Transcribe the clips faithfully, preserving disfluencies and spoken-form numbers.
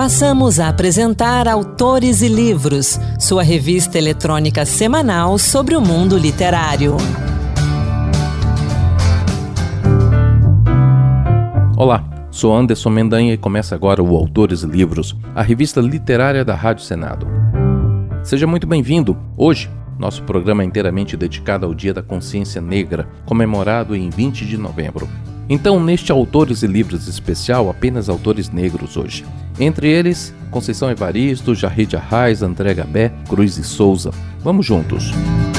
Passamos a apresentar Autores e Livros, sua revista eletrônica semanal sobre o mundo literário. Olá, sou Anderson Mendanha e começa agora o Autores e Livros, a revista literária da Rádio Senado. Seja muito bem-vindo. Hoje, nosso programa é inteiramente dedicado ao Dia da Consciência Negra, comemorado em vinte de novembro. Então, neste Autores e Livros especial, apenas autores negros hoje. Entre eles, Conceição Evaristo, Jarid Arraes, André Gabé, Cruz e Souza. Vamos juntos.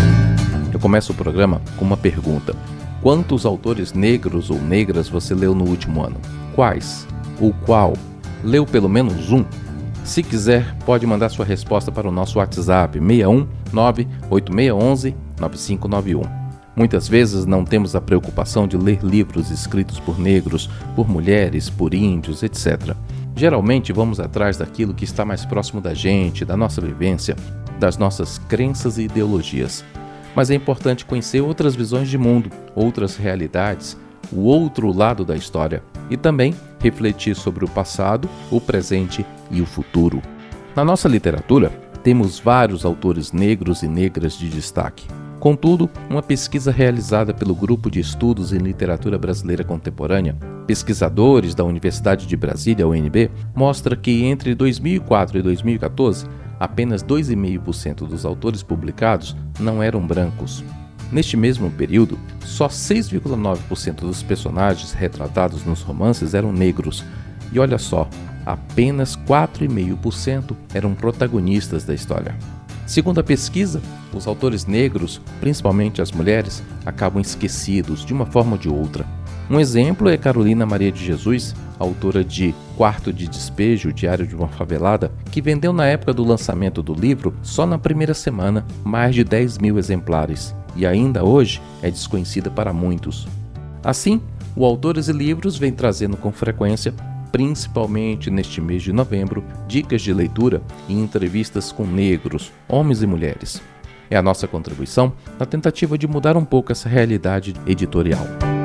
Eu começo o programa com uma pergunta. Quantos autores negros ou negras você leu no último ano? Quais? Ou qual? Leu pelo menos um? Se quiser, pode mandar sua resposta para o nosso WhatsApp seis um nove oito seis um um nove cinco nove um. Muitas vezes não temos a preocupação de ler livros escritos por negros, por mulheres, por índios, etcétera. Geralmente vamos atrás daquilo que está mais próximo da gente, da nossa vivência, das nossas crenças e ideologias. Mas é importante conhecer outras visões de mundo, outras realidades, o outro lado da história e também refletir sobre o passado, o presente e o futuro. Na nossa literatura, temos vários autores negros e negras de destaque. Contudo, uma pesquisa realizada pelo Grupo de Estudos em Literatura Brasileira Contemporânea, pesquisadores da Universidade de Brasília, U N B, mostra que entre dois mil e quatro e dois mil e quatorze, apenas dois vírgula cinco por cento dos autores publicados não eram brancos. Neste mesmo período, só seis vírgula nove por cento dos personagens retratados nos romances eram negros. E olha só, apenas quatro vírgula cinco por cento eram protagonistas da história. Segundo a pesquisa, os autores negros, principalmente as mulheres, acabam esquecidos de uma forma ou de outra. Um exemplo é Carolina Maria de Jesus, autora de Quarto de Despejo, Diário de uma Favelada, que vendeu na época do lançamento do livro, só na primeira semana, mais de dez mil exemplares, e ainda hoje é desconhecida para muitos. Assim, o Autores e Livros vem trazendo com frequência, principalmente neste mês de novembro, dicas de leitura e entrevistas com negros, homens e mulheres. É a nossa contribuição na tentativa de mudar um pouco essa realidade editorial.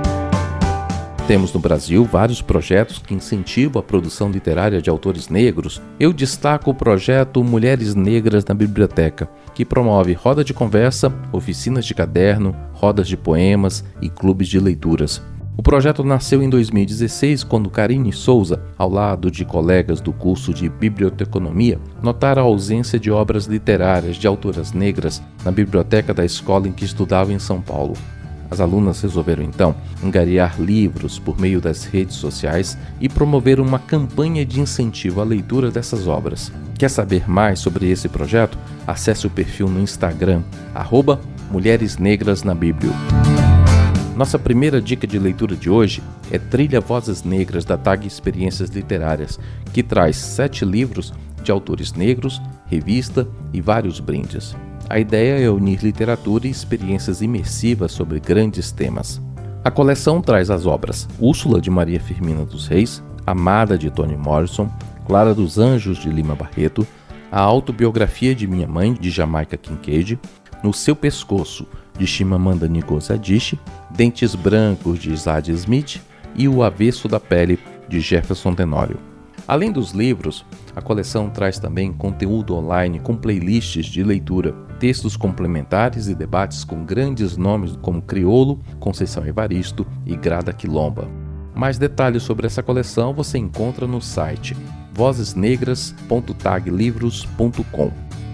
Temos no Brasil vários projetos que incentivam a produção literária de autores negros. Eu destaco o projeto Mulheres Negras na Biblioteca, que promove roda de conversa, oficinas de caderno, rodas de poemas e clubes de leituras. O projeto nasceu em dois mil e dezesseis, quando Karine Souza, ao lado de colegas do curso de Biblioteconomia, notaram a ausência de obras literárias de autoras negras na biblioteca da escola em que estudavam em São Paulo. As alunas resolveram então angariar livros por meio das redes sociais e promover uma campanha de incentivo à leitura dessas obras. Quer saber mais sobre esse projeto? Acesse o perfil no Instagram, arroba Mulheres Negras na Bíblia. Nossa primeira dica de leitura de hoje é Trilha Vozes Negras da Tag Experiências Literárias, que traz sete livros de autores negros, revista e vários brindes. A ideia é unir literatura e experiências imersivas sobre grandes temas. A coleção traz as obras Úrsula, de Maria Firmina dos Reis, Amada, de Toni Morrison, Clara dos Anjos, de Lima Barreto, A Autobiografia de Minha Mãe, de Jamaica Kincaid, No Seu Pescoço, de Chimamanda Ngozi Adichie, Dentes Brancos, de Zadie Smith e O Avesso da Pele, de Jefferson Tenório. Além dos livros, a coleção traz também conteúdo online com playlists de leitura, textos complementares e debates com grandes nomes como Criolo, Conceição Evaristo e Grada Quilomba. Mais detalhes sobre essa coleção você encontra no site vozes negras ponto tag livros ponto com.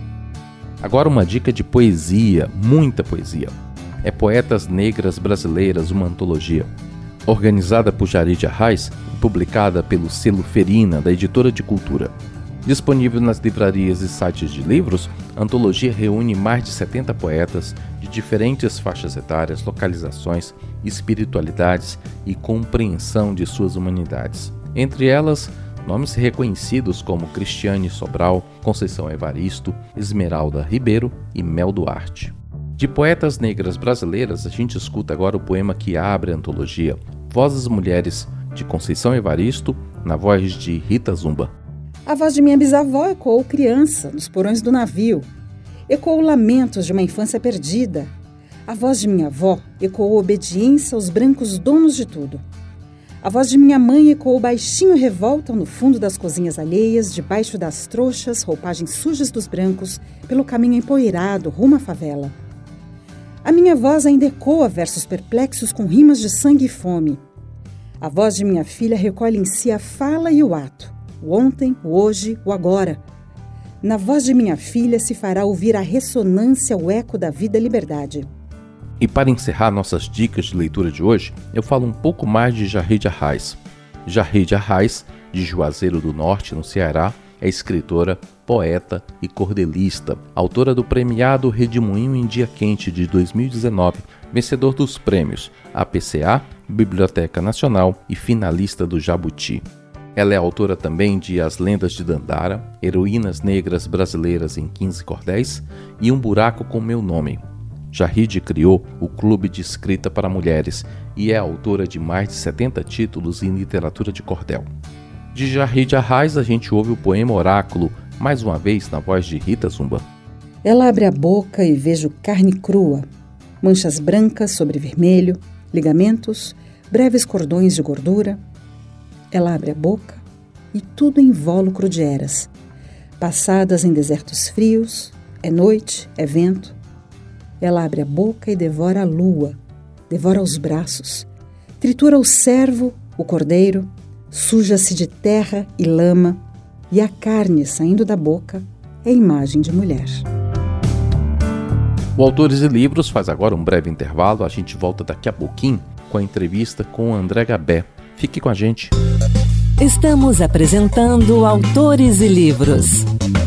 Agora uma dica de poesia, muita poesia. É Poetas Negras Brasileiras, uma antologia. Organizada por Jarid Arraes e publicada pelo selo Ferina, da Editora de Cultura. Disponível nas livrarias e sites de livros, a antologia reúne mais de setenta poetas de diferentes faixas etárias, localizações, espiritualidades e compreensão de suas humanidades. Entre elas, nomes reconhecidos como Cristiane Sobral, Conceição Evaristo, Esmeralda Ribeiro e Mel Duarte. De poetas negras brasileiras, a gente escuta agora o poema que abre a antologia, Vozes Mulheres, de Conceição Evaristo, na voz de Rita Zumba. A voz de minha bisavó ecoou criança nos porões do navio. Ecoou lamentos de uma infância perdida. A voz de minha avó ecoou obediência aos brancos donos de tudo. A voz de minha mãe ecoou baixinho e revolta no fundo das cozinhas alheias, debaixo das trouxas, roupagens sujas dos brancos, pelo caminho empoeirado rumo à favela. A minha voz ainda ecoa versos perplexos com rimas de sangue e fome. A voz de minha filha recolhe em si a fala e o ato, o ontem, o hoje, o agora. Na voz de minha filha se fará ouvir a ressonância, o eco da vida e liberdade. E para encerrar nossas dicas de leitura de hoje, eu falo um pouco mais de Jarid Arraes. Jarid Arraes, de Juazeiro do Norte, no Ceará, é escritora, poeta e cordelista, autora do premiado Redemoinho em Dia Quente de dois mil e dezenove, vencedor dos prêmios A P C A, Biblioteca Nacional e finalista do Jabuti. Ela é autora também de As Lendas de Dandara, Heroínas Negras Brasileiras em quinze Cordéis e Um Buraco com Meu Nome. Jarid criou o Clube de Escrita para Mulheres e é autora de mais de setenta títulos em literatura de cordel. De Jarid Arraes a gente ouve o poema Oráculo, mais uma vez na voz de Rita Zumba. Ela abre a boca e vejo carne crua, manchas brancas sobre vermelho, ligamentos, breves cordões de gordura. Ela abre a boca e tudo invólucro de eras, passadas em desertos frios, é noite, é vento. Ela abre a boca e devora a lua, devora os braços, tritura o cervo, o cordeiro, suja-se de terra e lama, e a carne saindo da boca é imagem de mulher. O Autores e Livros faz agora um breve intervalo, a gente volta daqui a pouquinho com a entrevista com André Gabé. Fique com a gente. Estamos apresentando Autores e Livros.